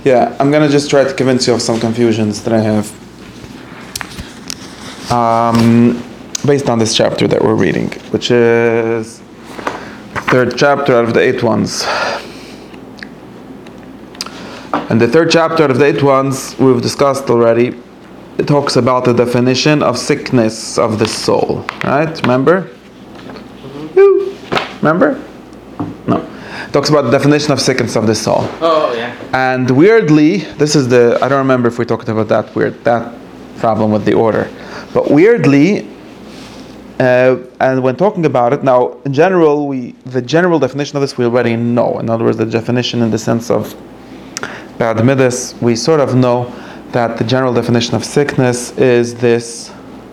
Yeah, I'm gonna just try to convince you of some confusions that I have based on this chapter that we're reading, which is third chapter out of the 8 ones. And the third chapter out of the 8 ones we've discussed already. It talks about the definition of sickness of the soul, right? Remember? Remember? No. It talks about the definition of sickness of the soul. Oh, yeah. And weirdly, this is I don't remember if we talked about that problem with the order. But weirdly, and when talking about it, now, in general, the general definition of this we already know. In other words, the definition in the sense of bad midas, we sort of know that the general definition of sickness is this.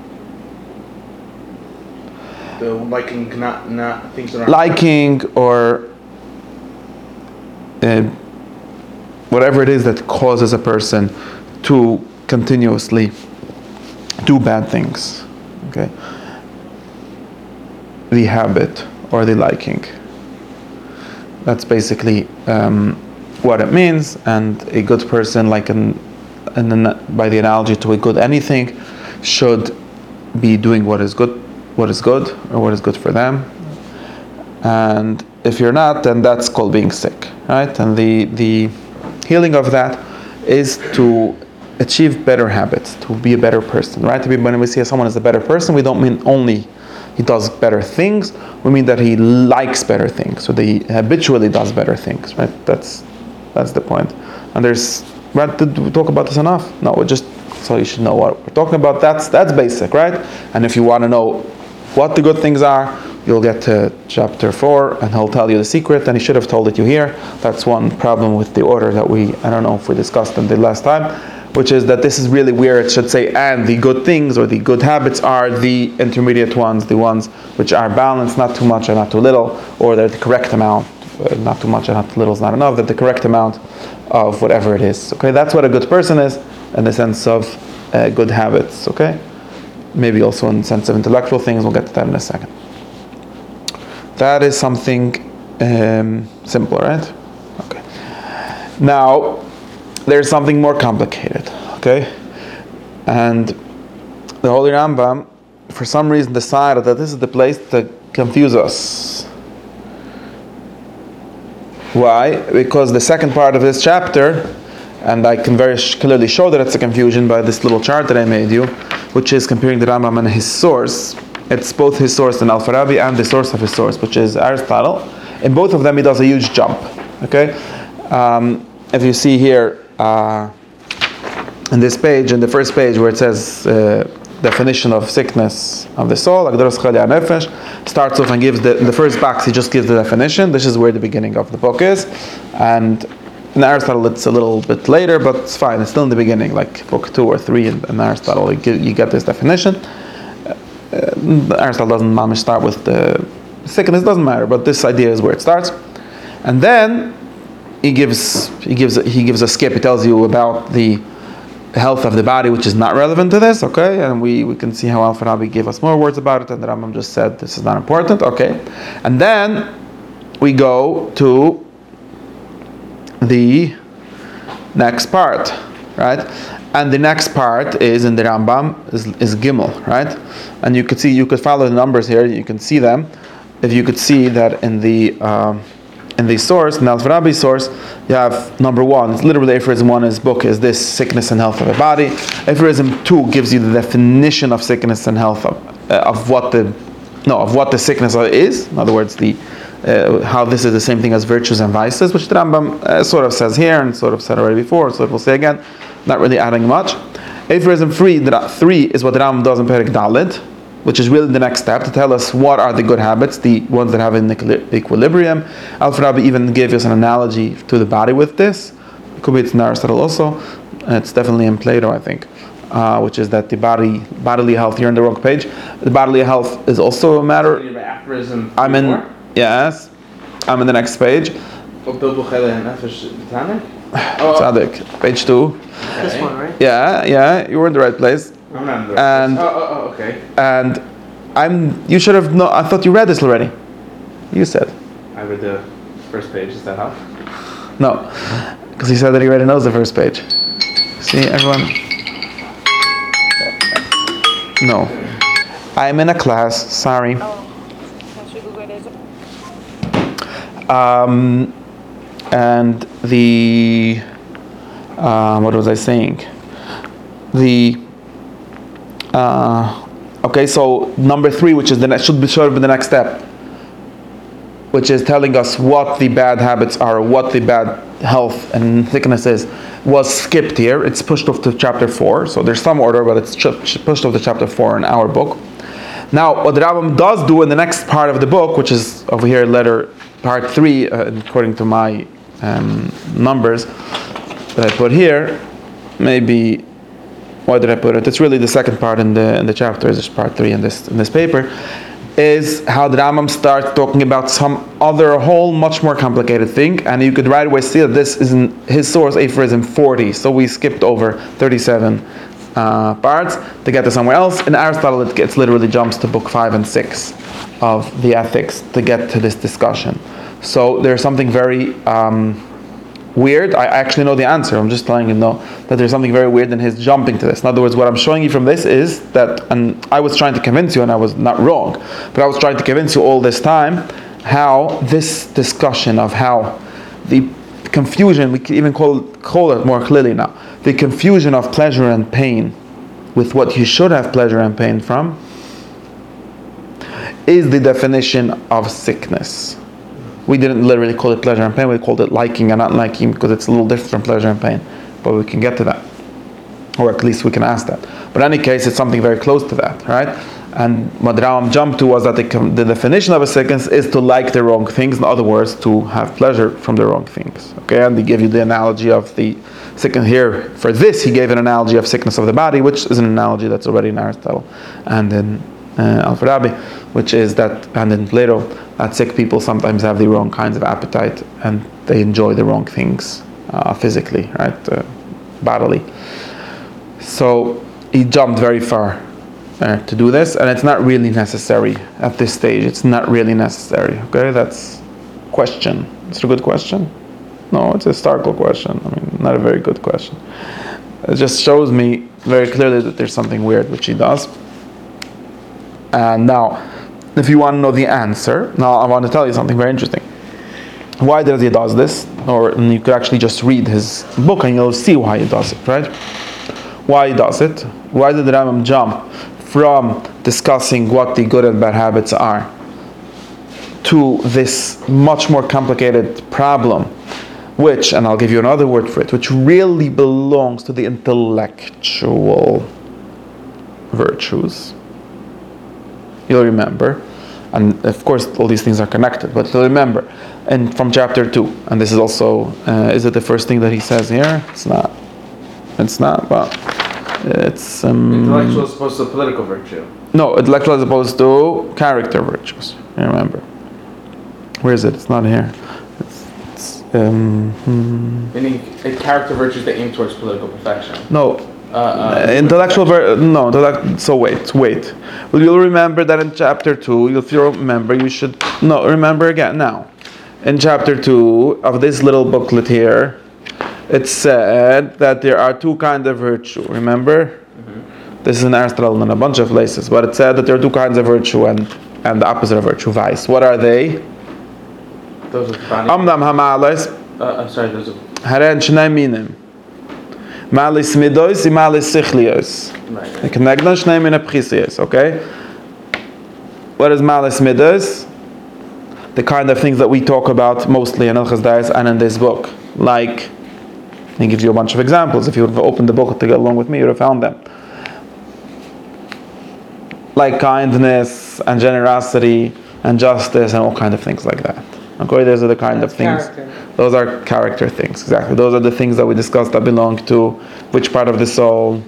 The liking, not things that are liking or whatever it is that causes a person to continuously do bad things. Okay, the habit or the liking. That's basically what it means. And a good person, by the analogy to a good anything, should be doing what is good, or what is good for them. And if you're not, then that's called being sick, right? And the healing of that is to achieve better habits, to be a better person, right? When we say someone is a better person, we don't mean only he does better things. We mean that he likes better things, so that he habitually does better things, right? That's the point. And did we talk about this enough? No, just so you should know what we're talking about. That's basic, right? And if you want to know what the good things are, you'll get to chapter 4 and he'll tell you the secret, and he should have told it you here. That's one problem with the order that I don't know if we discussed in the last time, which is that this is really where it should say, and the good things or the good habits are the intermediate ones, the ones which are balanced, not too much and not too little, or they're the correct amount, not too much and not too little is not enough, that the correct amount of whatever it is. Okay, that's what a good person is in the sense of good habits. Okay, maybe also in the sense of intellectual things. We'll get to that in a second. That is something simple, right? Okay. Now, there's something more complicated, okay? And the Holy Rambam, for some reason, decided that this is the place to confuse us. Why? Because the second part of this chapter, and I can very clearly show that it's a confusion by this little chart that I made you, which is comparing the Rambam and his source. It's both his source in Al-Farabi and the source of his source, which is Aristotle. In both of them, he does a huge jump. Okay, if you see here in this page, in the first page where it says definition of sickness of the soul, starts off and gives in the first box he just gives the definition. This is where the beginning of the book is, and in Aristotle it's a little bit later, but it's fine. It's still in the beginning, like book 2 or 3 in Aristotle. You get this definition. Aristotle doesn't mamish start with the sickness, doesn't matter, but this idea is where it starts. And then he gives a skip. He tells you about the health of the body, which is not relevant to this, okay? And we can see how Al-Farabi gave us more words about it, and the Rambam just said this is not important, okay? And then we go to the next part, right? And the next part is in the Rambam is Gimel, right? And you could follow the numbers here. You can see them. If you could see that in the source, in Al-Farabi source, you have number 1. It's literally aphorism 1 is book is this sickness and health of the body. Aphorism 2 gives you the definition of sickness and health of what the sickness is. In other words, how this is the same thing as virtues and vices, which the Rambam sort of says here and sort of said already before. So it will say again. Not really adding much. Aphorism 3 is what the Rambam does in Perek Dalet, which is really the next step to tell us what are the good habits, the ones that have an equilibrium. Al-Farabi even gave us an analogy to the body with this. It could be it's in Aristotle also. It's definitely in Plato, I think, which is that the bodily health. You're on the wrong page. The bodily health is also a matter. I'm in the next page. Tzaddik, page 2. This one, right? Yeah, you were in the right place. And okay. And you should have known. I thought you read this already. You said. I read the first page. Is that how? No. Because he said that he already knows the first page. See, everyone? No. I'm in a class, sorry. And the, what was I saying? Okay, so number 3, which is should be sort of the next step, which is telling us what the bad habits are, what the bad health and sickness is, was skipped here. It's pushed off to chapter 4. So there's some order, but it's pushed off to chapter 4 in our book. Now, what the Rambam does do in the next part of the book, which is over here, part 3, according to my numbers that I put here, maybe. Why did I put it? It's really the second part in the chapter. It's part 3 in this paper. Is how the Rambam starts talking about some other whole much more complicated thing, and you could right away see that this is in his source aphorism 40. So we skipped over 37 parts to get to somewhere else. In Aristotle, it literally jumps to book 5 and 6 of the Ethics to get to this discussion. So there's something very weird. I actually know the answer. I'm just letting you know that there's something very weird in his jumping to this. In other words, what I'm showing you from this is that, and I was trying to convince you, and I was not wrong, but I was trying to convince you all this time how this discussion of how the confusion, we can even call it more clearly now, the confusion of pleasure and pain with what you should have pleasure and pain from is the definition of sickness. We didn't literally call it pleasure and pain, we called it liking and not liking because it's a little different from pleasure and pain. But we can get to that. Or at least we can ask that. But in any case, it's something very close to that, right? And what Rambam jumped to was that the definition of a sickness is to like the wrong things, in other words, to have pleasure from the wrong things. Okay, and they give you the analogy of the sickness here. For this, he gave an analogy of sickness of the body, which is an analogy that's already in Aristotle and in Al-Farabi, which is that, and in Plato, that sick people sometimes have the wrong kinds of appetite and they enjoy the wrong things physically, right, bodily. So he jumped very far to do this, and it's not really necessary at this stage. It's not really necessary. Okay, that's question. It's a good question. No, it's a historical question. I mean, not a very good question. It just shows me very clearly that there's something weird which he does. And now, if you want to know the answer, now I want to tell you something very interesting. Why does he does this? Or you could actually just read his book and you'll see why he does it, right? Why he does it? Why did the Rambam jump from discussing what the good and bad habits are to this much more complicated problem, which, and I'll give you another word for it, which really belongs to the intellectual virtues? You'll remember, and of course all these things are connected, but you'll remember, and from chapter 2, and this is also, is it the first thing that he says here? It's not, but it's... intellectual as opposed to political virtue. No, intellectual as opposed to character virtues, you remember. Where is it? It's not here. Meaning character virtues that aim towards political perfection. No. Intellectual so wait. Well, you'll remember that in chapter 2, if you remember, remember again now. In chapter 2 of this little booklet here, it said that there are two kinds of virtue. Remember? Mm-hmm. This is in Aristotle and a bunch of places, but it said that there are two kinds of virtue and the opposite of virtue, vice. What are they? Those are body. Amdam hamalas. Those are. Haren shnei minim. Malis midos and malis sichlios. Kenegdan shnei min apchisios. Okay. What is malis midos? The kind of things that we talk about mostly in Hilchos Dais and in this book. Like, he gives you a bunch of examples. If you would have opened the book to go along with me, you would have found them. Like kindness and generosity and justice and all kinds of things like that. Okay, those are the kind of things. Character. Those are character things, exactly. Those are the things that we discussed that belong to which part of the soul?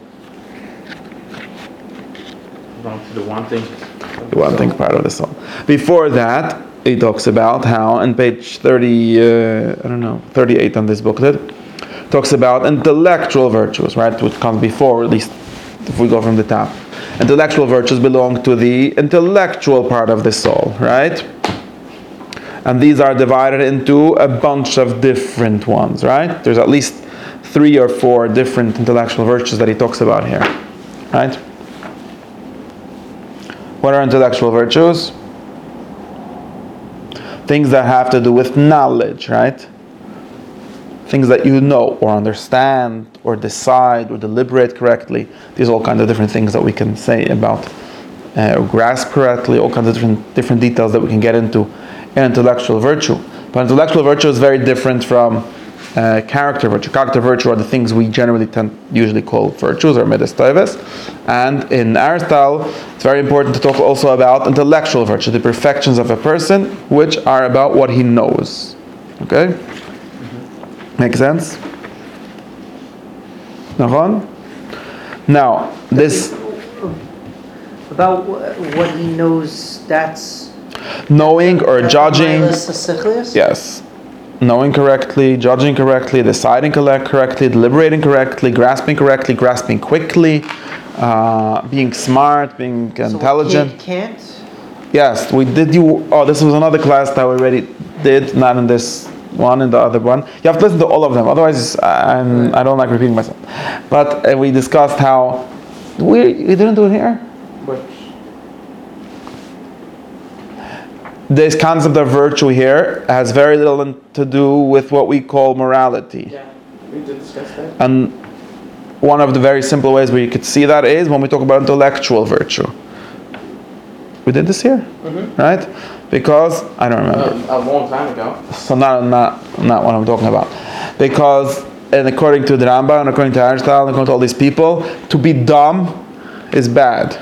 Belong to the wanting. The wanting part of the soul. Before that, he talks about how, on page 38 on this booklet, talks about intellectual virtues, right? Which comes before, at least if we go from the top. Intellectual virtues belong to the intellectual part of the soul, right? And these are divided into a bunch of different ones, right? There's at least 3 or 4 different intellectual virtues that he talks about here, right? What are intellectual virtues? Things that have to do with knowledge, right? Things that you know or understand or decide or deliberate correctly. These are all kinds of different things that we can say about or grasp correctly, all kinds of different details that we can get into in intellectual virtue. But intellectual virtue is very different from character virtue. Character virtue are the things we generally usually call virtues or midas tovos. And in Aristotle, it's very important to talk also about intellectual virtue, the perfections of a person, which are about what he knows. Okay? Make sense? Nahon? Now, this... About what he knows, that's... Knowing or judging... Yes. Yes. Knowing correctly, judging correctly, deciding correctly, deliberating correctly, grasping quickly, being smart, being intelligent. So can't? Yes, we did this was another class that we already did, not in this one, in the other one. You have to listen to all of them, otherwise I don't like repeating myself. But we discussed how, we didn't do it here? This concept of virtue here has very little to do with what we call morality. Yeah, we did discuss that. And one of the very simple ways where you could see that is when we talk about intellectual virtue. We did this here, right? Because, I don't remember. A long time ago. So not what I'm talking about. Because, and according to the Rambam, and according to Aristotle, and according to all these people, to be dumb is bad.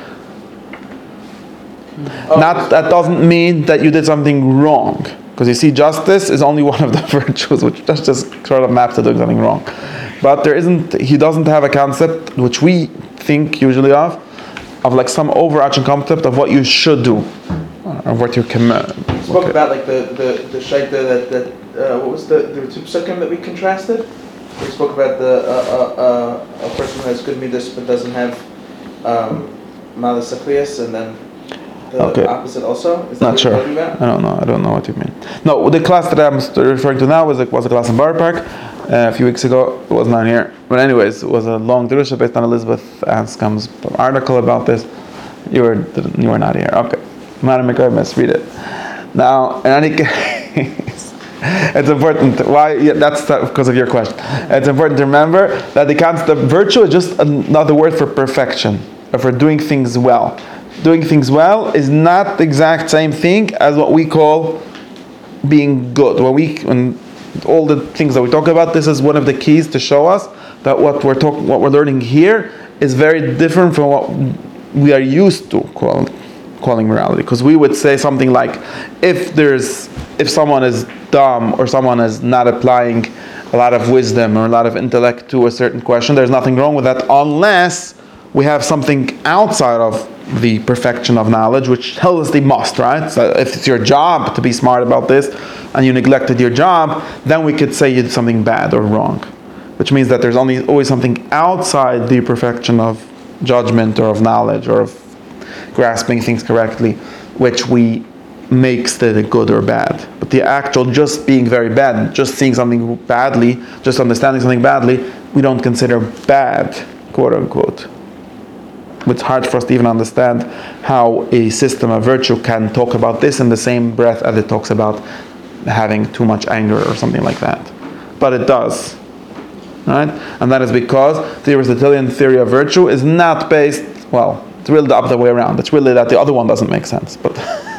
That doesn't mean that you did something wrong, because you see, justice is only one of the virtues, which just sort of maps to doing something wrong. But he doesn't have a concept which we think usually of like some overarching concept of what you should do, or what you can. We spoke about like the shaita that what was the two psukim that we contrasted. We spoke about a person who has good midas but doesn't have malas aklias, and then the opposite also? Is that not sure. I don't know what you mean. No, the class that I'm referring to now was a class in Bar Park a few weeks ago. It was not here. But anyways, it was a long drusha based on Elizabeth Anscombe's article about this. You were not here. Okay. Madam McCoy, read it. Now, in any case, it's important. Why? Yeah, that's because of your question. It's important to remember that the concept of virtue is just another word for perfection, or for doing things well. Doing things well is not the exact same thing as what we call being good. When all the things that we talk about, this is one of the keys to show us that what we're learning here is very different from what we are used to calling morality. Because we would say something like, if someone is dumb or someone is not applying a lot of wisdom or a lot of intellect to a certain question, there's nothing wrong with that, unless we have something outside of the perfection of knowledge, which tells us they must, right? So if it's your job to be smart about this, and you neglected your job, then we could say you did something bad or wrong. Which means that there's always something outside the perfection of judgment or of knowledge or of grasping things correctly, which makes the good or bad. But the actual just being very bad, just seeing something badly, just understanding something badly, we don't consider bad, quote unquote. It's hard for us to even understand how a system of virtue can talk about this in the same breath as it talks about having too much anger or something like that. But it does. Right? And that is because the Aristotelian theory of virtue is not based, it's really the other way around. It's really that the other one doesn't make sense. But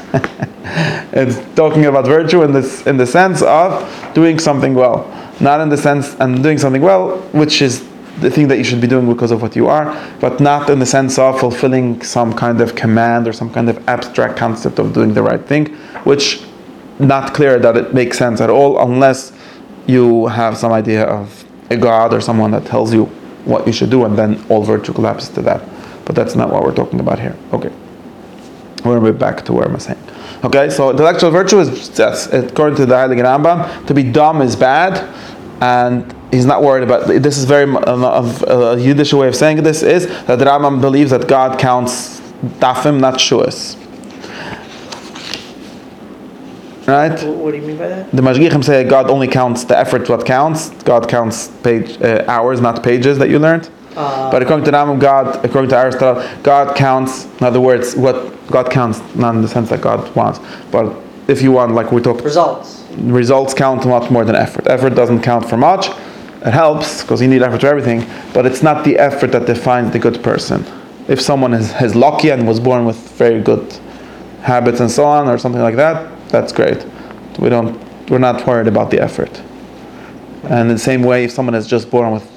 it's talking about virtue in the sense of doing something well. Not in the sense, and doing something well, which is the thing that you should be doing because of what you are, but not in the sense of fulfilling some kind of command or some kind of abstract concept of doing the right thing, which not clear that it makes sense at all unless you have some idea of a God or someone that tells you what you should do, and then all virtue collapses to that. But that's not what we're talking about here. Okay. We're going to be back to where I'm saying. Okay, so intellectual virtue is, yes, according to the Heilige Rambam, to be dumb is bad, and he's not worried about this. Is very a Yiddish way of saying this is that the Rambam believes that God counts dafim, not shuas. right? What do you mean by that? The Mashgichim say God only counts the effort, what counts. God counts hours, not pages that you learned. But according to Rambam, according to Aristotle, God counts, in other words, what God counts, not in the sense that God wants, but if you want, like we talked, results count a lot more than effort. Effort doesn't count for much. It helps, because you need effort for everything, but it's not the effort that defines the good person. If someone is lucky and was born with very good habits and so on, or something like that, that's great. We're not worried about the effort. And in the same way, if someone is just born with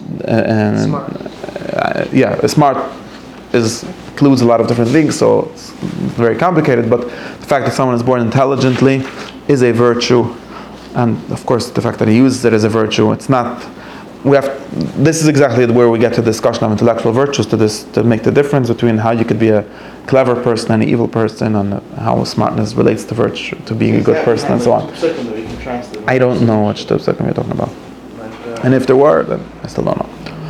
smart includes a lot of different things, so it's very complicated, but the fact that someone is born intelligently is a virtue, and of course the fact that he uses it is a virtue. It's not, this is exactly where we get to the discussion of intellectual virtues, to make the difference between how you could be a clever person and an evil person, and how smartness relates to virtue, to being a good person, and so on. I don't know which second we're talking about. And if there were, then I still don't know.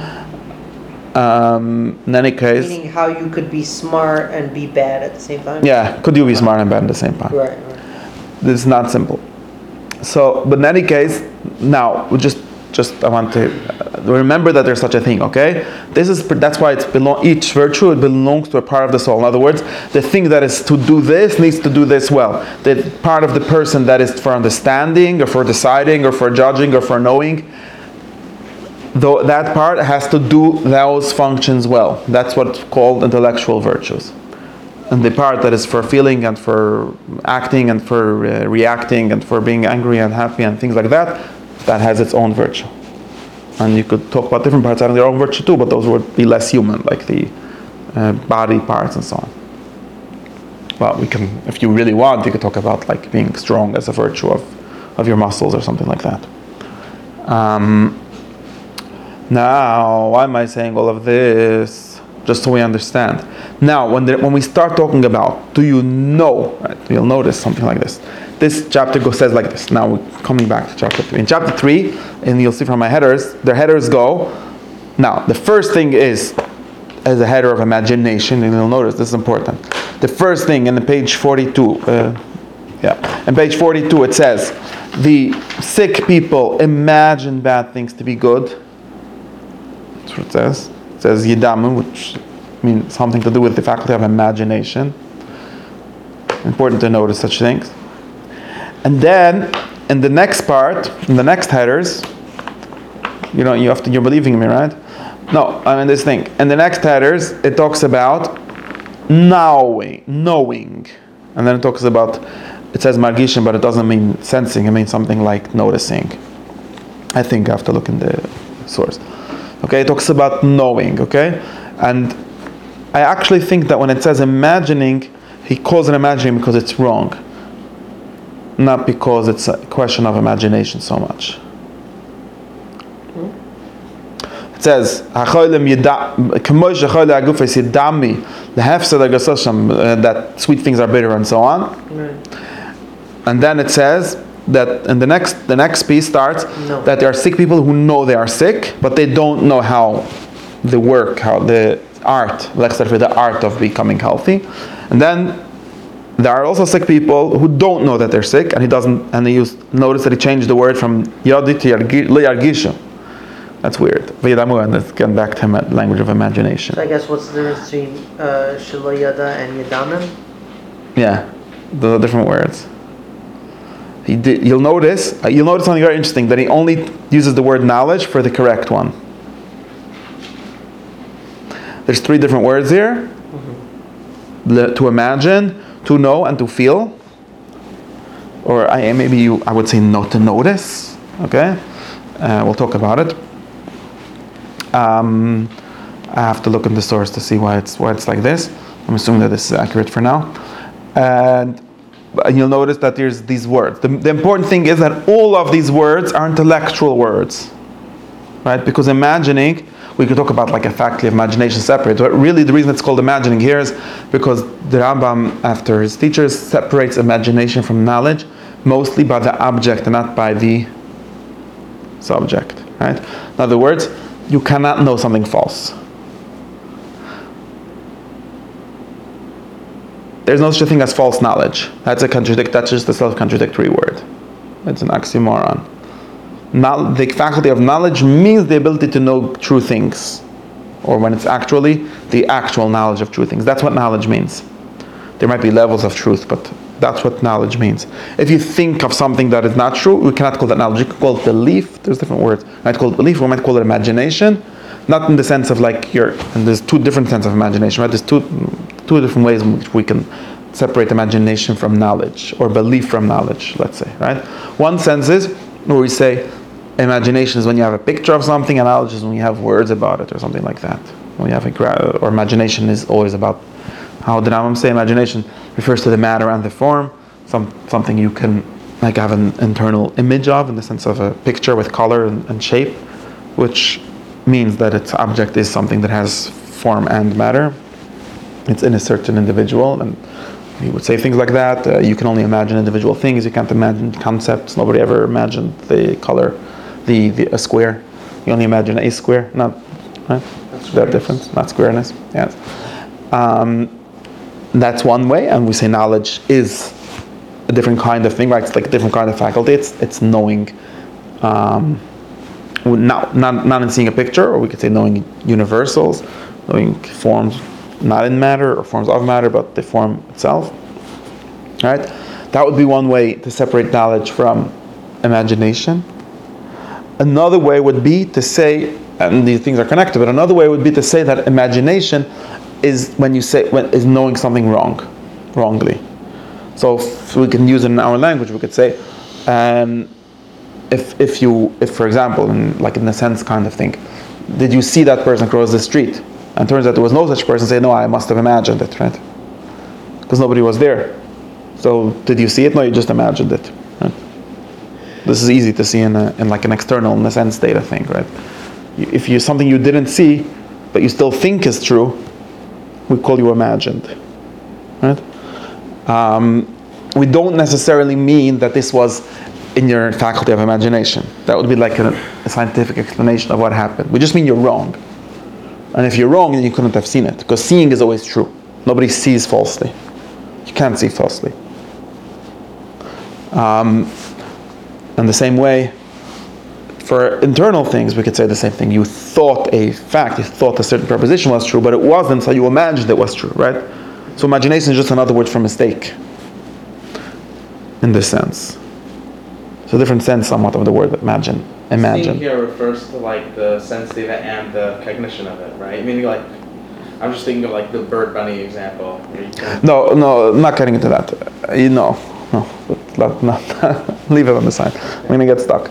In any case, meaning how you could be smart and be bad at the same time. Yeah, could you be smart and bad at the same time? Right. This is not simple. So, but in any case, now we just I want to remember that there's such a thing. Okay, that's why each virtue, it belongs to a part of the soul. In other words, the thing that is to do this needs to do this well. The part of the person that is for understanding, or for deciding, or for judging, or for knowing, though that part has to do those functions well. That's what's called intellectual virtues. And the part that is for feeling and for acting and for reacting and for being angry and happy and things like that, that has its own virtue. And you could talk about different parts having their own virtue too, but those would be less human, like the body parts and so on. Well, we can, if you really want, you could talk about like being strong as a virtue of your muscles or something like that. Now, why am I saying all of this? Just so we understand. Now, when we start talking about, do you know? Right, you'll notice something like this. This chapter says like this. Now, we're coming back to chapter 3. In chapter 3, and you'll see from my headers, their headers go. Now, the first thing is as a header of imagination, and you'll notice this is important. The first thing in the page 42, in page 42 it says, the sick people imagine bad things to be good. That's what it says. It says yidamu, which means something to do with the faculty of imagination. Important to notice such things. And then, in the next part, in the next headers, you're believing me, right? No, I mean this thing. In the next headers, it talks about knowing. And then it says margishin, but it doesn't mean sensing, it means something like noticing. I think I have to look in the source. Okay, it talks about knowing, okay? And I actually think that when it says imagining, he calls it imagining because it's wrong. Not because it's a question of imagination so much. It says, that sweet things are bitter and so on. And then it says that in the next piece starts that there are sick people who know they are sick, but they don't know how the art of becoming healthy. And then there are also sick people who don't know that they're sick, and notice that he changed the word from yadi to yargishu. That's weird. And let's get back to language of imagination. So I guess what's the difference between shelo yada and yadamim? Yeah, those are different words. You'll notice something very interesting, that he only uses the word knowledge for the correct one. There's 3 different words here. Mm-hmm. To imagine, to know, and to feel. Or I would say not to notice. Okay? We'll talk about it. I have to look in the source to see why it's like this. I'm assuming that this is accurate for now. And you'll notice that there's these words. The important thing is that all of these words are intellectual words. Right? Because imagining, we could talk about like a faculty of imagination separate, but really the reason it's called imagining here is because the Rambam, after his teachers, separates imagination from knowledge mostly by the object and not by the subject. Right? In other words, you cannot know something false. there's no such a thing as false knowledge. That's just a self-contradictory word. It's an oxymoron. The faculty of knowledge means the ability to know true things, or when it's actually the actual knowledge of true things. That's what knowledge means. There might be levels of truth, but that's what knowledge means. If you think of something that is not true, we cannot call that knowledge. You can call it belief. There's different words. We might call it belief. We might call it imagination. Not in the sense of and there's two different senses of imagination, right? There's two different ways in which we can separate imagination from knowledge, or belief from knowledge, let's say, right? One sense is where we say imagination is when you have a picture of something, and knowledge is when you have words about it, or something like that. When you have or imagination is always about, how the Rambam say, imagination refers to the matter and the form, something you can like have an internal image of, in the sense of a picture with color and shape, which means that its object is something that has form and matter. It's in a certain individual, and you would say things like that. You can only imagine individual things. You can't imagine concepts. Nobody ever imagined the color, a square. You only imagine a square, not right. That's that difference, not squareness. Yes. That's one way, and we say knowledge is a different kind of thing, right? It's like a different kind of faculty. It's knowing. Not in seeing a picture, or we could say knowing universals, knowing forms not in matter or forms of matter, but the form itself. Right? That would be one way to separate knowledge from imagination. Another way would be to say, and these things are connected, but another way would be to say that imagination is is knowing something wrongly. So if we can use it in our language, we could say, if for example, in the sense kind of thing, did you see that person cross the street? And it turns out there was no such person. Say, no, I must have imagined it, right? Because nobody was there. So did you see it? No, you just imagined it. Right? This is easy to see in like an external, in a sense, data thing, right? If you something you didn't see, but you still think is true, we call you imagined, right? We don't necessarily mean that this was in your faculty of imagination. That would be like a scientific explanation of what happened. We just mean you're wrong. And if you're wrong, then you couldn't have seen it. Because seeing is always true. Nobody sees falsely. You can't see falsely. In the same way, for internal things, we could say the same thing. You thought a fact, you thought a certain proposition was true, but it wasn't, so you imagined it was true, right? So imagination is just another word for mistake, in this sense. So different sense somewhat of the word imagine. Seeing here refers to like the sensitive and the cognition of it, right? Meaning like, I'm just thinking of like the bird bunny example. No, not getting into that. No, leave it on the side. I'm gonna get stuck.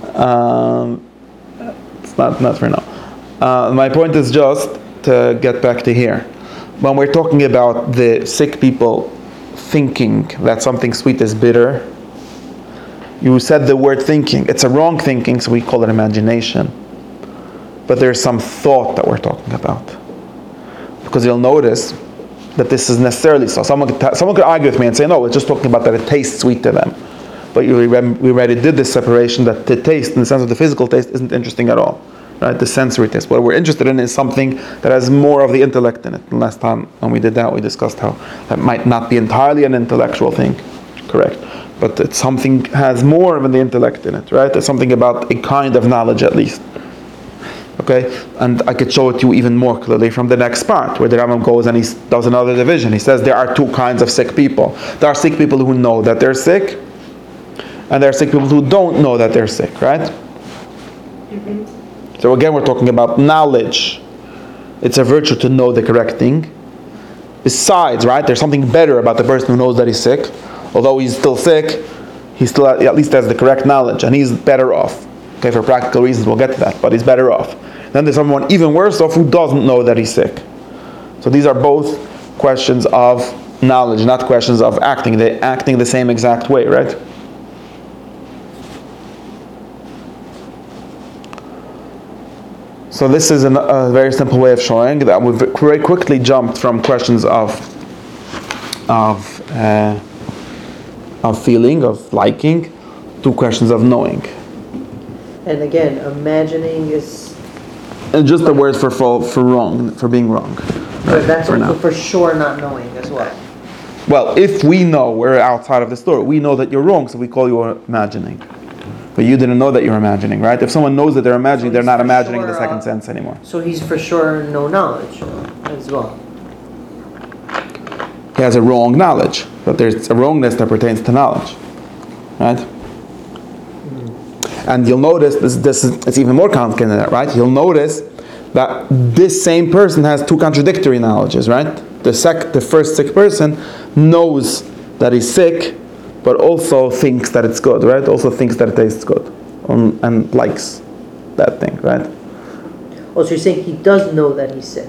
It's not for now. My point is just to get back to here. When we're talking about the sick people thinking that something sweet is bitter, you said the word thinking. It's a wrong thinking, so we call it imagination. But there's some thought that we're talking about. Because you'll notice that this is necessarily so. Someone could argue with me and say, no, it's just talking about that it tastes sweet to them. But we already did this separation that the taste, in the sense of the physical taste, isn't interesting at all. Right? The sensory taste. What we're interested in is something that has more of the intellect in it. And last time when we did that, we discussed how that might not be entirely an intellectual thing. Correct. But it's something has more of the intellect in it, right? There's something about a kind of knowledge at least. Okay? And I could show it to you even more clearly from the next part, where the Rambam goes and he does another division. He says there are two kinds of sick people. There are sick people who know that they're sick, and there are sick people who don't know that they're sick, right? Mm-hmm. So again, we're talking about knowledge. It's a virtue to know the correct thing. Besides, right, there's something better about the person who knows that he's sick. Although he's still sick, he still at least has the correct knowledge, and he's better off. Okay, for practical reasons, we'll get to that, but he's better off. Then there's someone even worse off who doesn't know that he's sick. So these are both questions of knowledge, not questions of acting. They're acting the same exact way, right? So this is a very simple way of showing that we've very quickly jumped from questions of feeling, of liking, to questions of knowing. And again, imagining is... And just the word for wrong, for being wrong. But that's for sure not knowing as well. Well, if we know we're outside of the store, we know that you're wrong, so we call you imagining. But you didn't know that you're imagining, right? If someone knows that they're imagining, they're not imagining in the second sense anymore. So he's for sure no knowledge as well. He has a wrong knowledge, but there's a wrongness that pertains to knowledge, right? And you'll notice it's even more complicated than that, right? You'll notice that this same person has two contradictory knowledges, right? The first sick person knows that he's sick, but also thinks that it's good, right? Also thinks that it tastes good, and likes that thing, right? Oh, so you're saying he does know that he's sick?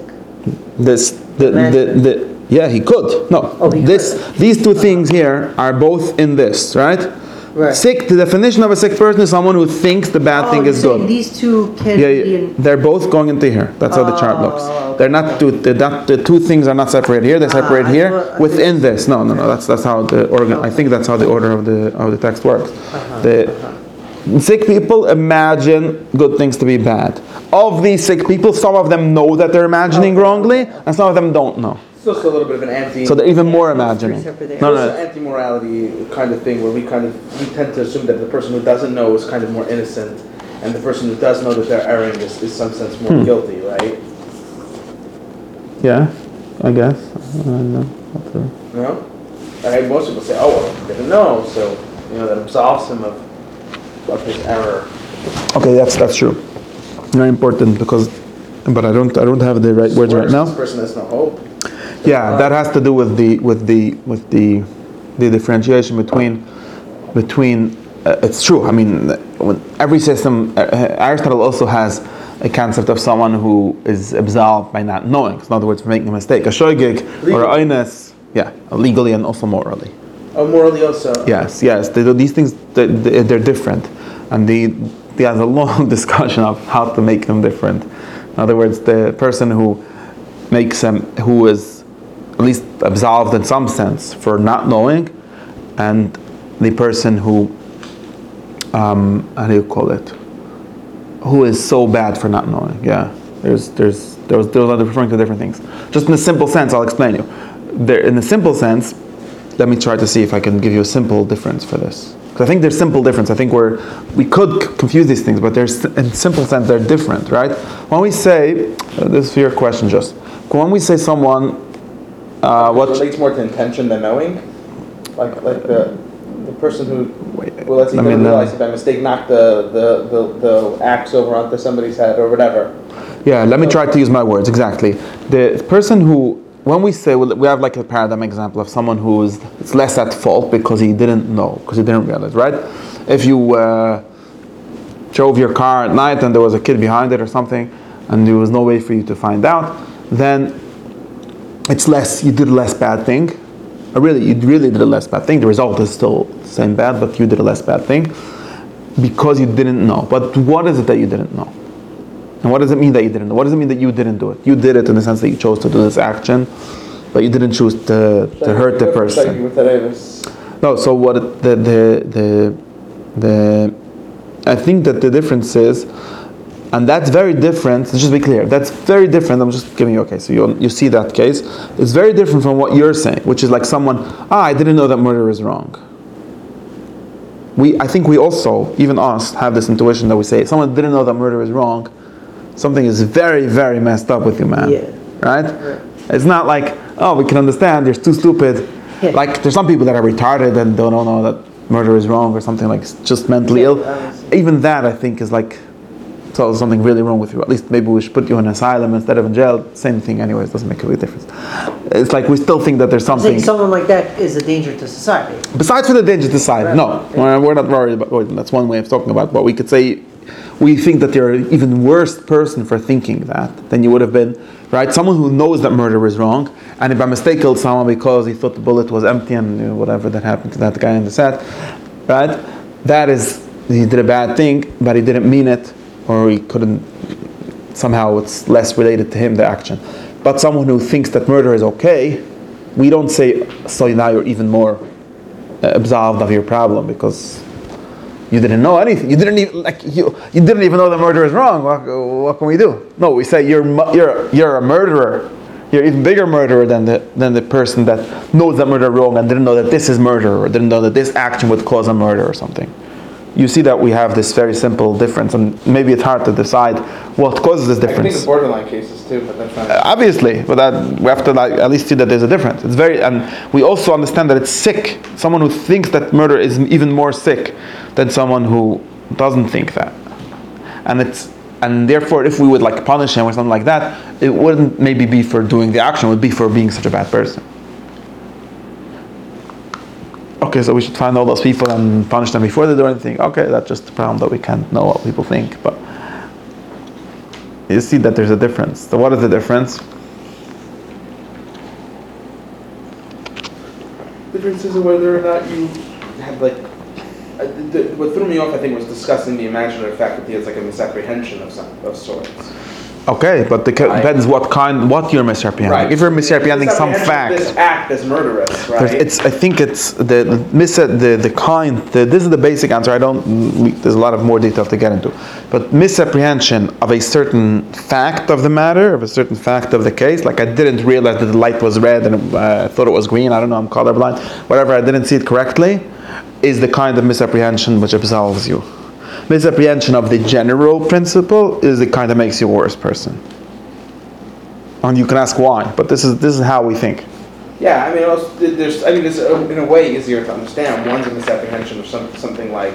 Yeah, he could. No, Oh, he could. These two things here are both in this, right? Right. Sick. The definition of a sick person is someone who thinks the bad thing is good. These two can be in... They're both going into here. That's how the chart looks. They're not two. The two things are not separated here. They're separated here within this. No. That's how the organ. I think that's how the order of the text works. Sick people imagine good things to be bad. Of these sick people, some of them know that they're imagining wrongly, and some of them don't know. So it's a little bit of an anti. So they're even more imagining. No. Anti-morality kind of thing where we tend to assume that the person who doesn't know is kind of more innocent, and the person who does know that they're erring is in some sense more guilty, right? Yeah, I guess. I don't know. No? Like most people say, oh, well, he didn't know, so that absolves him of his error. Okay, that's true. Very important but I don't have the right words right now. This person has no hope. Yeah, that has to do with the differentiation between. It's true. I mean, when every system, Aristotle also has a concept of someone who is absolved by not knowing. In other words, for making a mistake, a shoygig or a oines, legally and also morally. Oh, morally also. Yes. These things they're different, and there's a long discussion of how to make them different. In other words, the person who is at least absolved in some sense for not knowing, and the person who, how do you call it? Who is so bad for not knowing? Yeah, those are referring to different things. Just in a simple sense, I'll explain you. In a simple sense, let me try to see if I can give you a simple difference for this. Because I think there's simple difference. I think we could confuse these things, but in simple sense they're different, right? When we say, this is your question, just when we say someone, what relates more to intention than knowing, like the person who, let's say realize by mistake knocked the axe over onto somebody's head or whatever. Yeah, let me try to use my words exactly. The person who. When we say, we have like a paradigm example of someone who is less at fault because he didn't know, because he didn't realize, right? If you drove your car at night and there was a kid behind it or something, and there was no way for you to find out, then you did a less bad thing. You really did a less bad thing. The result is still the same bad, but you did a less bad thing because you didn't know. But what is it that you didn't know? And what does it mean that you didn't know? What does it mean that you didn't do it? You did it in the sense that you chose to do this action, but you didn't choose to hurt the person. No, so what I think that the difference is, and that's very different, let's just be clear, that's very different, I'm just giving you a case, so you see that case, it's very different from what you're saying, which is like someone, I didn't know that murder is wrong. I think we also, even us, have this intuition that we say, someone didn't know that murder is wrong, something is very, very messed up with you, man. Yeah. Right? It's not like, we can understand, you're too stupid. Yeah. Like, there's some people that are retarded and don't know that murder is wrong or something, like just mentally ill. Even that, I think, is like, so something really wrong with you. At least maybe we should put you in an asylum instead of in jail. Same thing anyways, doesn't make a big difference. It's like we still think that there's something. I think someone like that is a danger to society. Besides for the danger to society, no. We're not worried about, that's one way of talking about, but we could say, we think that you're an even worse person for thinking that than you would have been, right? Someone who knows that murder is wrong, and if by mistake killed someone because he thought the bullet was empty and whatever that happened to that guy in the set, right? That is, he did a bad thing, but he didn't mean it, or he couldn't, somehow it's less related to him, the action. But someone who thinks that murder is okay, we don't say, so now you're even more absolved of your problem because you didn't know anything. You didn't even know that murder is wrong. What can we do? No, we say you're a murderer, You're even bigger murderer than the person that knows that murder wrong and didn't know that this is murder, or didn't know that this action would cause a murder or something. You see that we have this very simple difference, and maybe it's hard to decide what causes this I can think difference. of borderline cases too, but that's not. Obviously, but that we have to at least see that there's a difference. It's very, and we also understand that it's sick. Someone who thinks that murder is even more sick than someone who doesn't think that, and therefore, if we would like punish him or something like that, it wouldn't maybe be for doing the action; it would be for being such a bad person. Okay, so we should find all those people and punish them before they do anything. Okay, that's just the problem that we can't know what people think. But you see that there's a difference. So what is the difference? Differences in whether or not you have like. What threw me off, I think, was discussing the imaginary fact that he has like a misapprehension of sorts. Okay, but it depends what you're misapprehending. Right. If you're misapprehending some fact, This act is murderous, right? I think it's this is the basic answer. There's a lot of more detail to get into, but misapprehension of a certain fact of the matter, of a certain fact of the case, like I didn't realize that the light was red and I thought it was green. I don't know. I'm colorblind. Whatever. I didn't see it correctly, is the kind of misapprehension which absolves you. Misapprehension of the general principle is the kind that makes you a worse person. And you can ask why, but this is how we think. Yeah, I mean, it's in a way easier to understand. One's a misapprehension of something like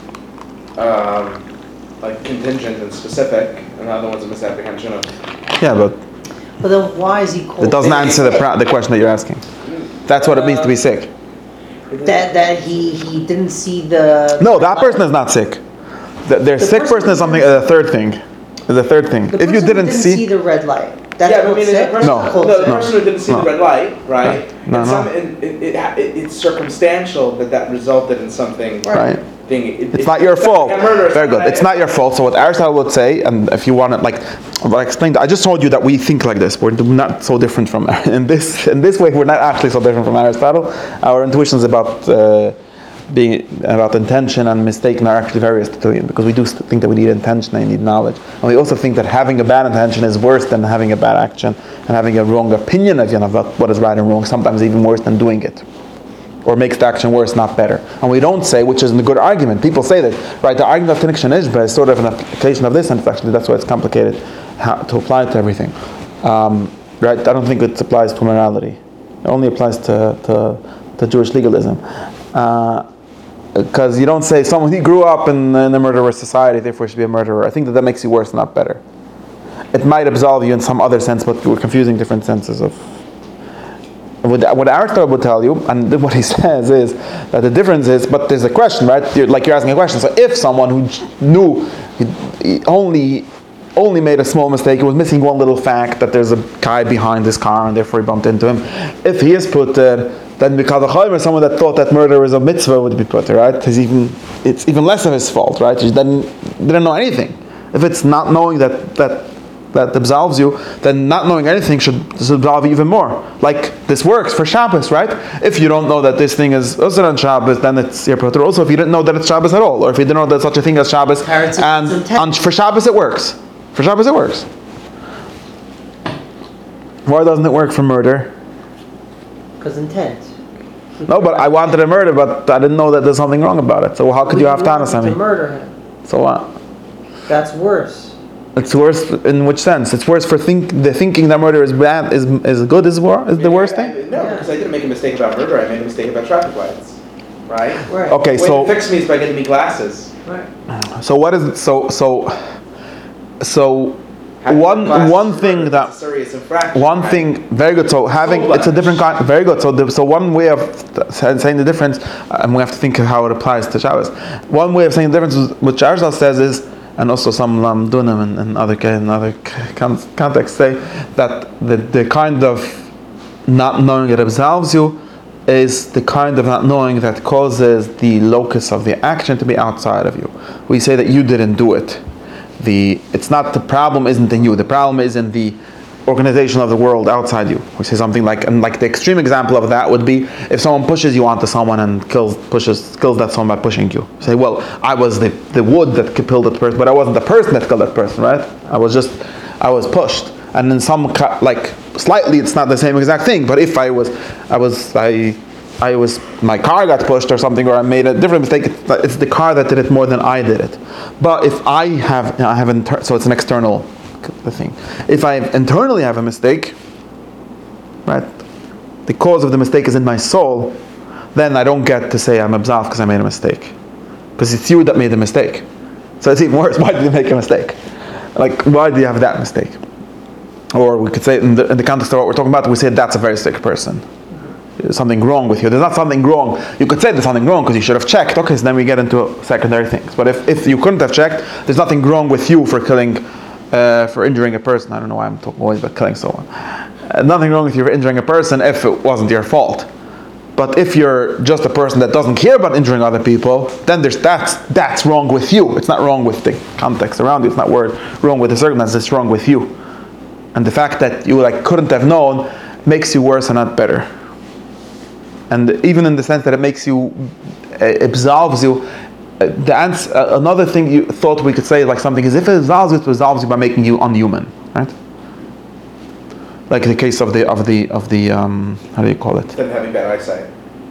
contingent and specific, and the other one's a misapprehension of. Yeah, but then why is he called? it doesn't answer the question that you're asking. That's what it means to be sick. That he didn't see the. No, that person is not sick. The sick person is something. A third thing. Is a third thing. The If you person who didn't see the red light. That's Yeah, but I mean, sick. the person, No. the person who didn't see the red light, right? No, no. It's circumstantial that resulted in something. Right. Thing. It's not your fault. Murder, Very good. It's not your fault. So what Aristotle would say, and if you want it, like what I explained, I just told you that we think like this. We're not so different from in this way. We're not actually so different from Aristotle. Our intuitions about being about intention and mistaken are actually very Aristotelian, because we do think that we need intention and need knowledge, and we also think that having a bad intention is worse than having a bad action, and having a wrong opinion about what is right and wrong, sometimes even worse than doing it, or makes the action worse, not better. And we don't say, which is a good argument. People say that, right? The argument of connection is sort of an application of this, and actually that's why it's complicated to apply it to everything. Right? I don't think it applies to morality. It only applies to Jewish legalism. Because you don't say someone he grew up in a murderous society, therefore should be a murderer. I think that makes you worse, not better. It might absolve you in some other sense, but we're confusing different senses of. What Aristotle would tell you, and what he says is that the difference is, but there's a question, right? You're asking a question. So if someone who knew he only made a small mistake, he was missing one little fact that there's a guy behind his car and therefore he bumped into him. If he is put there, then because of someone that thought that murder was a mitzvah would be put there, right? It's even less of his fault, right? He didn't know anything. If it's not knowing that absolves you, then not knowing anything should absolve you even more. Like this works for Shabbos, right? If you don't know that this thing is Usr on Shabbos, then it's your Patur. Also, if you didn't know that it's Shabbos at all, or if you didn't know that such a thing as Shabbos, and for Shabbos it works. For Shabbos it works. Why doesn't it work for murder? Because intent. No, but I wanted to murder, but I didn't know that there's something wrong about it. So how could you have Tanis on me? To murder him. So what? That's worse. It's worse in which sense? It's worse for thinking that murder is bad, is good, is the worst thing? No, because I didn't make a mistake about murder, I made a mistake about traffic lights. Right? Right. Okay, the way so to fix me is by getting me glasses. Right. So what is it? So one thing that serious infraction. one thing very good. So having it's a different kind. Very good. So one way of saying the difference, and we have to think of how it applies to Shabbos. One way of saying the difference, which Aristotle says is, and also some Lamdunim and other contexts say that the kind of not knowing that absolves you is the kind of not knowing that causes the locus of the action to be outside of you. We say that you didn't do it. It's not the problem isn't in you. The problem is in the organization of the world outside you. We say something like, and like the extreme example of that would be if someone pushes you onto someone and kills that someone by pushing you. Say, well, I was the wood that killed that person, but I wasn't the person that killed that person, right? I was pushed. and in some like slightly it's not the same exact thing. But if my car got pushed or something, or I made a different mistake, it's the car that did it more than I did it. But if I have so it's an external thing. If I internally have a mistake, right, the cause of the mistake is in my soul, then I don't get to say I'm absolved because I made a mistake, because it's you that made the mistake. So it's even worse. Why did you make a mistake? Like, why do you have that mistake? Or we could say in the context of what we're talking about, we say that's a very sick person. There's something wrong with you. There's not something wrong. You could say there's something wrong because you should have checked. Okay, so then we get into secondary things. But if you couldn't have checked, there's nothing wrong with you for killing, for injuring a person. I don't know why I'm talking always about killing someone. Nothing wrong with you for injuring a person if it wasn't your fault. But if you're just a person that doesn't care about injuring other people, then that's wrong with you. It's not wrong with the context around you. It's not wrong with the circumstances. It's wrong with you. And the fact that you couldn't have known makes you worse and not better. And even in the sense that it makes you, absolves you, the answer, another thing you thought we could say like something is if it absolves you, it absolves you by making you unhuman, right? Like the case of the how do you call it? Them having bad eyesight.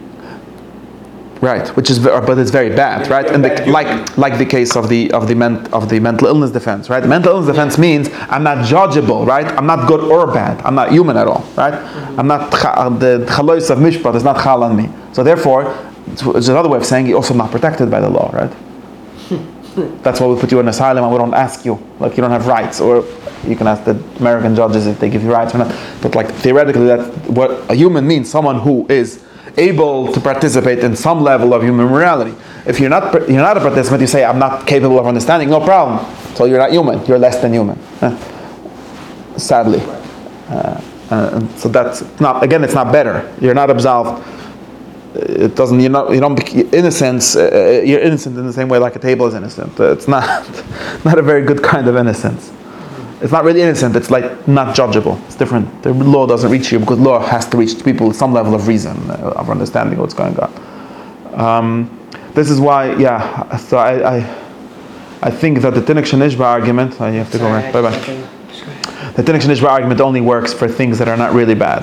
Right, which is but it's very bad, right? And like the case of the mental illness defense, right? The mental illness defense means I'm not judgeable, right? I'm not good or bad. I'm not human at all, right? I'm not the chalois of mishpat is not chal on me. So therefore, it's another way of saying you're also not protected by the law, right? That's why we put you in asylum and we don't ask you, like you don't have rights, or you can ask the American judges if they give you rights or not. But like theoretically, that's what a human means: someone who is able to participate in some level of human morality. If you're not a participant, you say I'm not capable of understanding. No problem. So you're not human. You're less than human. Sadly, so that's not. Again, it's not better. You're not absolved. It doesn't. You don't. Innocence. You're innocent in the same way like a table is innocent. It's not a very good kind of innocence. It's not really innocent. It's like not judgeable. It's different. The law doesn't reach you because law has to reach people with some level of reason, of understanding what's going on. This is why, yeah. So I think that the Tinnik Shenishba argument. You have to go right. Bye bye. The Tinnik Shenishba argument only works for things that are not really bad.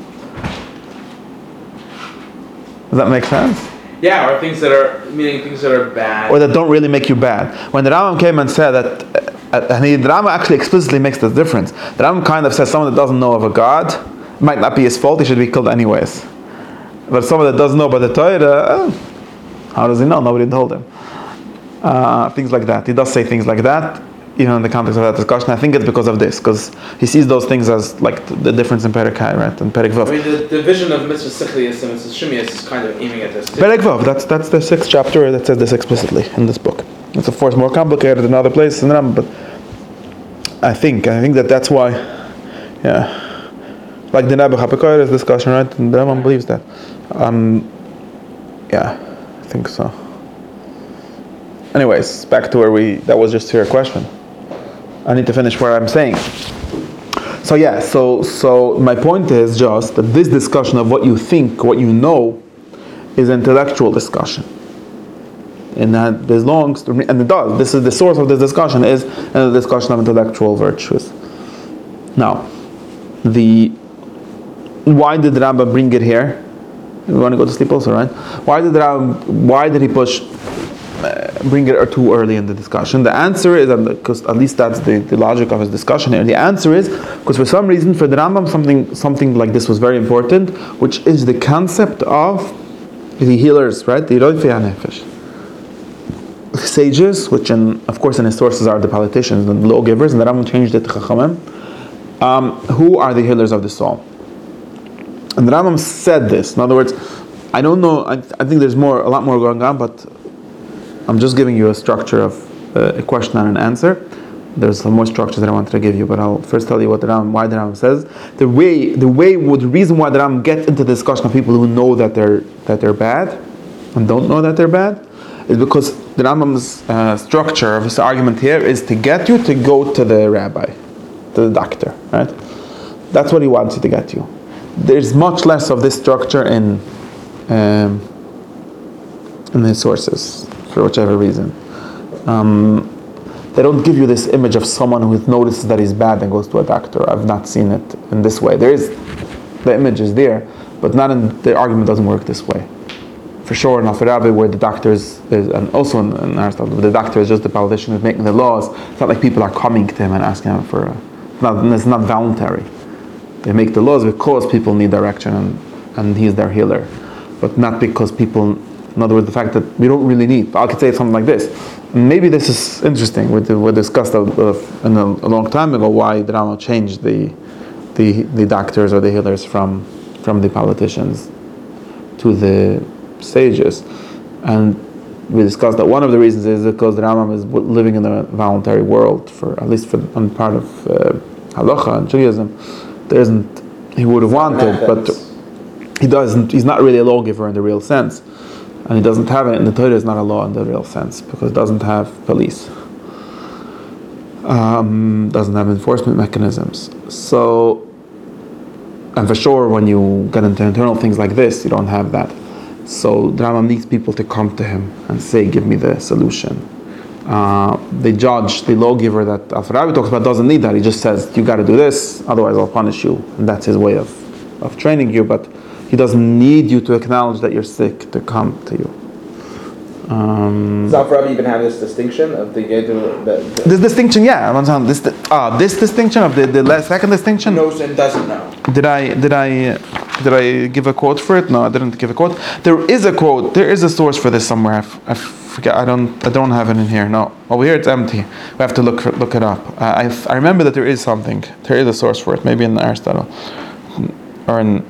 Does that make sense? Yeah, or things that are bad, or that don't really make you bad. When the Rambam came and said that. And the Rambam actually explicitly makes the difference. The Rambam kind of says someone that doesn't know of a God, it might not be his fault, he should be killed anyways. But someone that doesn't know about the Torah, how does he know? Nobody told him. Things like that. He does say things like that, in the context of that discussion. I think it's because of this, because he sees those things as like the difference in Perek Hai, right, and Perek Vav. I mean, the division of Mitzvah Sichlius and Mitzvah Shemius is kind of aiming at this too. Perek Vav, that's the 6th chapter that says this explicitly in this book. It's of course more complicated in other places in the Rambam, but I think that's why, yeah, like the Nebuch HaPekoros discussion, right? And the Rambam believes that. Yeah, I think so. Anyways, back to that was just your question. I need to finish what I'm saying. So yeah, so my point is just that this discussion of what you think, what you know, is intellectual discussion. And that belongs to, and it does. This is the source of this discussion, is a discussion of intellectual virtues. Now, why did Rambam bring it here? We want to go to sleep also, right? Why did he bring it too early in the discussion? The answer is, because at least that's the logic of his discussion here. The answer is because for some reason for the Rambam something like this was very important, which is the concept of the healers, right? The Roifei HaNefesh. Sages, which of course in his sources are the politicians and the lawgivers, and the Rambam changed it to Chachamim, who are the healers of the soul. And the Rambam said this. In other words, I don't know, I think there's a lot more going on, but I'm just giving you a structure of a question and an answer. There's some more structure that I wanted to give you, but I'll first tell you why the Rambam says. The reason why the Rambam gets into the discussion of people who know that they're bad and don't know that they're bad is because the Rambam's structure of his argument here is to get you to go to the rabbi, to the doctor, right? That's what he wants you to get you. There's much less of this structure in his sources, for whichever reason. they don't give you this image of someone who notices that he's bad and goes to a doctor. I've not seen it in this way. The image is there, but not in the argument doesn't work this way. For sure, in Al-Farabi, where the doctor is, and also in Aristotle, the doctor is just the politician who's making the laws. It's not like people are coming to him and asking him for. It's not voluntary. They make the laws because people need direction, and he's their healer, but not because people. In other words, the fact that we don't really need. I could say something like this. Maybe this is interesting. We discussed a long time ago why the Rama changed the doctors or the healers from the politicians to the sages, and we discussed that one of the reasons is because the Rambam is living in a voluntary world, at least on part of halacha and Judaism. He would have wanted, but he doesn't. He's not really a lawgiver in the real sense, and he doesn't have it. And the Torah is not a law in the real sense because it doesn't have police, doesn't have enforcement mechanisms. So, and for sure, when you get into internal things like this, you don't have that. So the Rambam needs people to come to him and say, give me the solution. The judge, the lawgiver that Al-Farabi talks about doesn't need that. He just says, you got to do this, otherwise I'll punish you. And that's his way of training you, but he doesn't need you to acknowledge that you're sick to come to you. Does Al-Farabi even have this distinction of this distinction? Yeah, this distinction of the second distinction. Knows and doesn't know. Did I give a quote for it? No, I didn't give a quote. There is a quote. There is a source for this somewhere. I forget. I don't have it in here. No. Over here it's empty. We have to look it up. I remember that there is something. There is a source for it. Maybe in Aristotle, or in.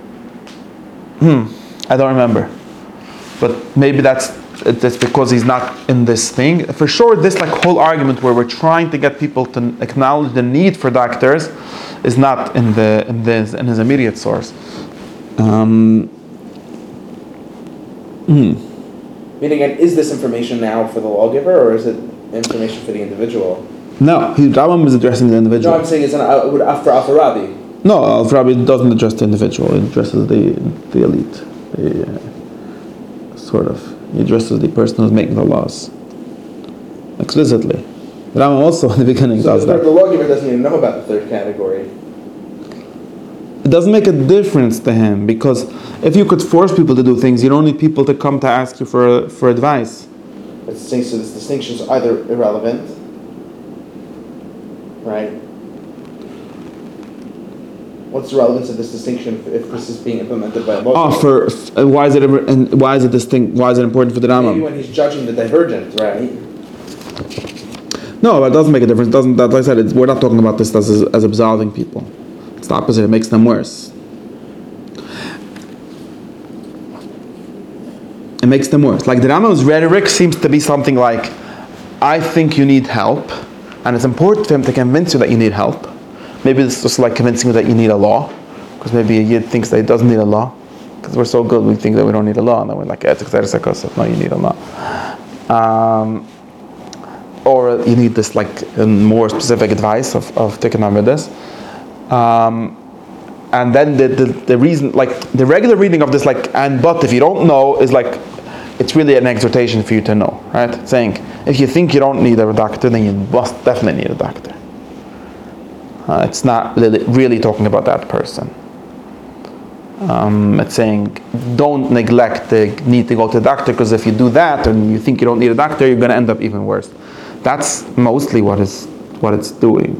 I don't remember. But maybe that's because he's not in this thing. For sure, this whole argument where we're trying to get people to acknowledge the need for doctors is not in his immediate source. Meaning, is this information now for the lawgiver, or is it information for the individual? No, Rambam is addressing the individual. No, I'm saying it's for Al-Farabi. No, Al-Farabi doesn't address the individual. It addresses the elite. Sort of. He addresses the person who's making the laws. Explicitly. Rambam also in the beginning does that. The lawgiver doesn't even know about the third category. It doesn't make a difference to him, because if you could force people to do things, you don't need people to come to ask you for advice. So this distinction is either irrelevant, right? What's the relevance of this distinction if this is being implemented by a lawgiver? Why is it distinct? Why is it important for the Rambam? Maybe when he's judging the divergent, right? No, but it doesn't make a difference. It doesn't. Like I said, we're not talking about this as absolving people. It's the opposite. It makes them worse. It makes them worse. Like the Rambam's rhetoric seems to be something like, I think you need help, and it's important for him to convince you that you need help. Maybe it's just like convincing you that you need a law, because maybe a Yid thinks that he doesn't need a law, because we're so good we think that we don't need a law, and then we're like, no, you need a law. Or you need this more specific advice of taking on with this. And then the reason, the regular reading of this, but if you don't know, is it's really an exhortation for you to know, right? Saying, if you think you don't need a doctor, then you must definitely need a doctor. It's not really talking about that person. It's saying, don't neglect the need to go to the doctor, because if you do that and you think you don't need a doctor, you're going to end up even worse. That's mostly what it's doing.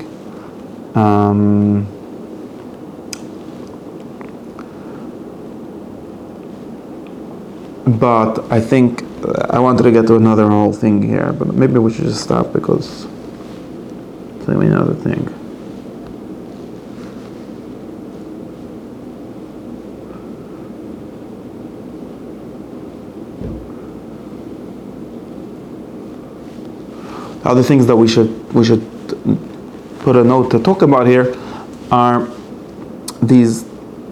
But I think I wanted to get to another whole thing here, but maybe we should just stop because it's another thing. Other things that we should put a note to talk about here are these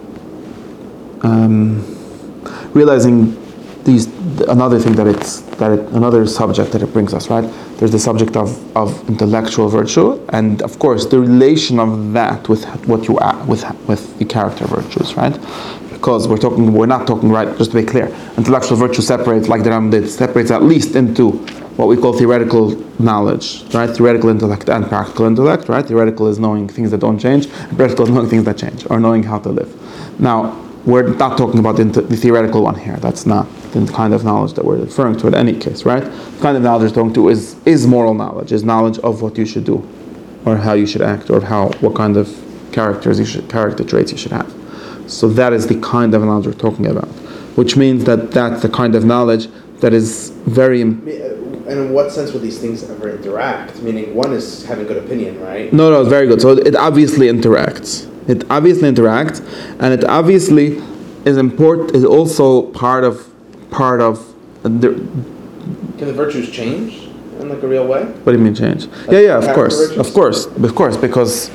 realizing another thing another subject that it brings us, right? There's the subject of intellectual virtue, and of course the relation of that with what you are with the character virtues, right? Because we're not talking, right, just to be clear, intellectual virtue separates, like the Rambam did, separates at least into what we call theoretical knowledge, right? Theoretical intellect and practical intellect, right? Theoretical is knowing things that don't change, and practical is knowing things that change, or knowing how to live. Now, we're not talking about the theoretical one here. That's not the kind of knowledge that we're referring to in any case, right? The kind of knowledge we're talking to is moral knowledge, is knowledge of what you should do, or how you should act, or what kind of character traits you should have. So that is the kind of knowledge we're talking about, which means that that's the kind of knowledge that is very... And in what sense would these things ever interact? Meaning one is having good opinion, right? No, it's very good. So it obviously interacts. It obviously interacts, and it obviously is important. Is also part of the. Can the virtues change in like a real way? What do you mean change? Like Yeah, of course, because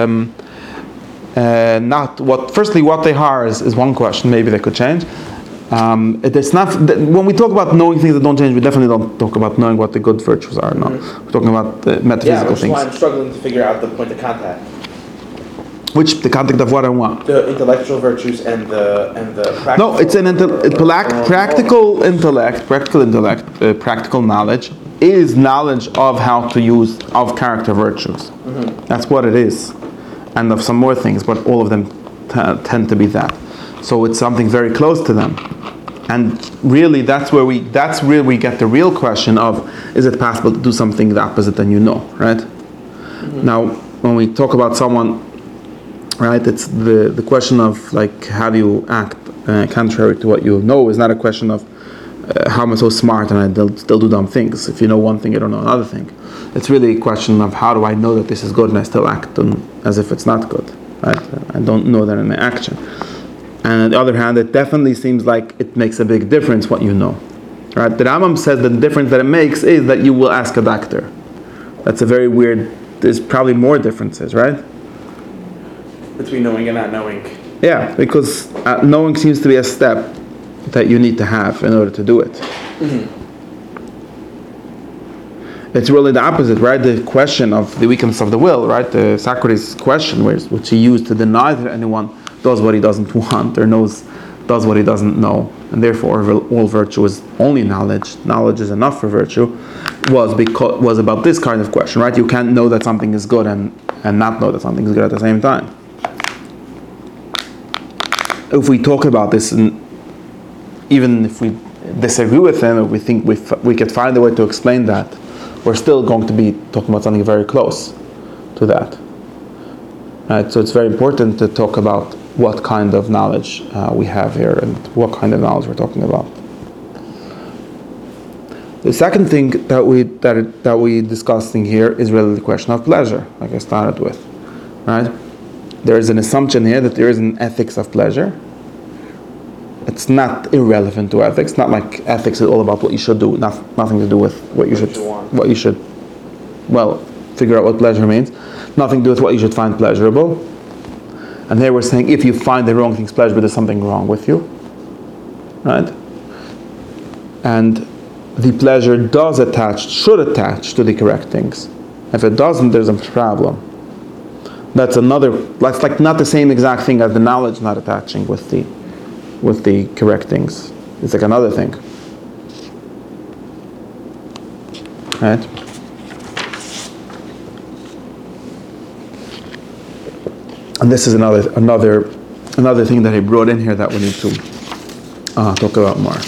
not what. Firstly, what they are is one question. Maybe they could change. It's not when we talk about knowing things that don't change. We definitely don't talk about knowing what the good virtues are. No, we're talking about the metaphysical things. Yeah, which is why I'm struggling to figure out the point of contact. Which the contact of what I want? The intellectual virtues and the practical. No, it's practical intellect. Practical knowledge is knowledge of how to use of character virtues. Mm-hmm. That's what it is, and of some more things, but all of them tend to be that. So it's something very close to them, and really that's where we get the real question of: is it possible to do something the opposite than you know? Right? Mm-hmm. Now, when we talk about someone. Right, it's the question of like how do you act contrary to what you know is not a question of how am I so smart and I still do dumb things. If you know one thing, you don't know another thing. It's really a question of how do I know that this is good and I still act as if it's not good. Right, I don't know that in my action. And on the other hand, it definitely seems like it makes a big difference what you know. Right, the Rambam says that the difference that it makes is that you will ask a doctor. That's a very weird. There's probably more differences, right? Between knowing and not knowing. Yeah, because knowing seems to be a step that you need to have in order to do it. Mm-hmm. It's really the opposite, right? The question of the weakness of the will, right? The Socrates question, which he used to deny that anyone does what he doesn't want or does what he doesn't know, and therefore all virtue is only knowledge. Knowledge is enough for virtue. Was about this kind of question, right? You can't know that something is good and not know that something is good at the same time. If we talk about this, and even if we disagree with him, if we think we could find a way to explain that, we're still going to be talking about something very close to that. Right? So it's very important to talk about what kind of knowledge we have here and what kind of knowledge we're talking about. The second thing that we discussing here is really the question of pleasure, like I started with, right? There is an assumption here that there is an ethics of pleasure. It's not irrelevant to ethics. Not like ethics is all about what you should do. Nothing to do with what you should figure out what pleasure means. Nothing to do with what you should find pleasurable. And here we're saying if you find the wrong things pleasurable, there's something wrong with you, right? And the pleasure should attach to the correct things. If it doesn't, there's a problem. That's like not the same exact thing as the knowledge not attaching with the correct things. It's like another thing. Right? And this is another thing that he brought in here that we need to talk about more.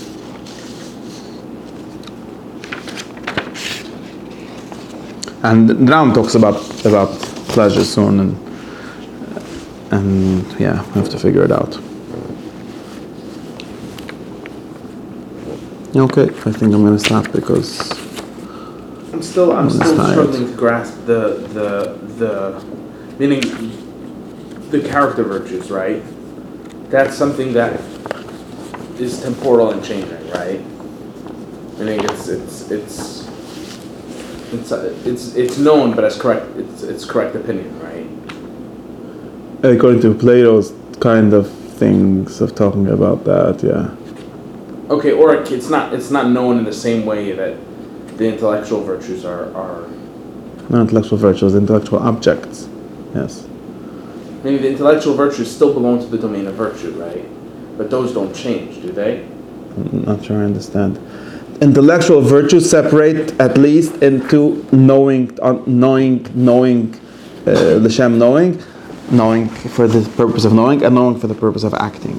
And the Ram talks about pleasure soon, and yeah, we have to figure it out. Okay, I think I'm going to stop because I'm still struggling to grasp the meaning the character virtues, right? That's something that is temporal and changing, right? Meaning it's known, but it's correct opinion, right? According to Plato's kind of things of talking about that, yeah. Okay, or it's not known in the same way that the intellectual virtues are. Not intellectual virtues, intellectual objects. Yes. Meaning the intellectual virtues still belong to the domain of virtue, right? But those don't change, do they? I'm not sure I understand. intellectual virtues separate at least into knowing L'Shem knowing for the purpose of knowing, and knowing for the purpose of acting.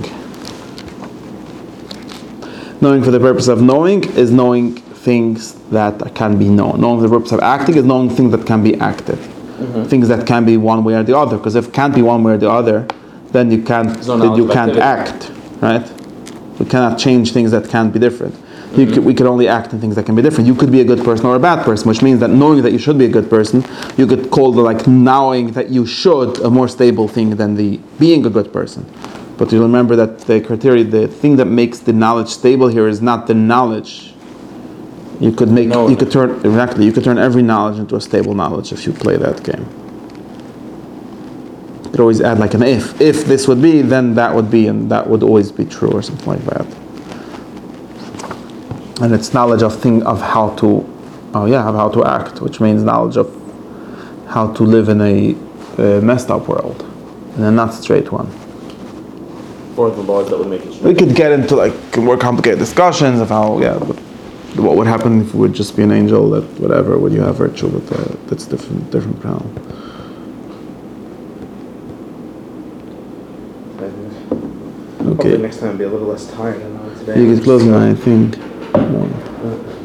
Knowing for the purpose of knowing is knowing things that can be known. Knowing for the purpose of acting is knowing things that can be acted. Things that can be one way or the other. Because if it can't be one way or the other, then you can't act, right? We cannot change things that can't be different. We can only act in things that can be different. You could be a good person or a bad person, which means that knowing that you should be a good person, you could call the knowing that you should a more stable thing than the being a good person. But you remember that the criteria, the thing that makes the knowledge stable here is not the knowledge. You could turn every knowledge into a stable knowledge if you play that game. You could always add an if. If this would be, then that would be, and that would always be true, or something like that. And it's knowledge of how to act, which means knowledge of how to live in a messed up world, in a not straight one. Or the laws that would make it straight. We could get into more complicated discussions of how, what would happen if we would just be an angel, that whatever, would you have virtue, but that's different problem. Okay. Hopefully next time I'll be a little less tired than I am today. You could close my thing.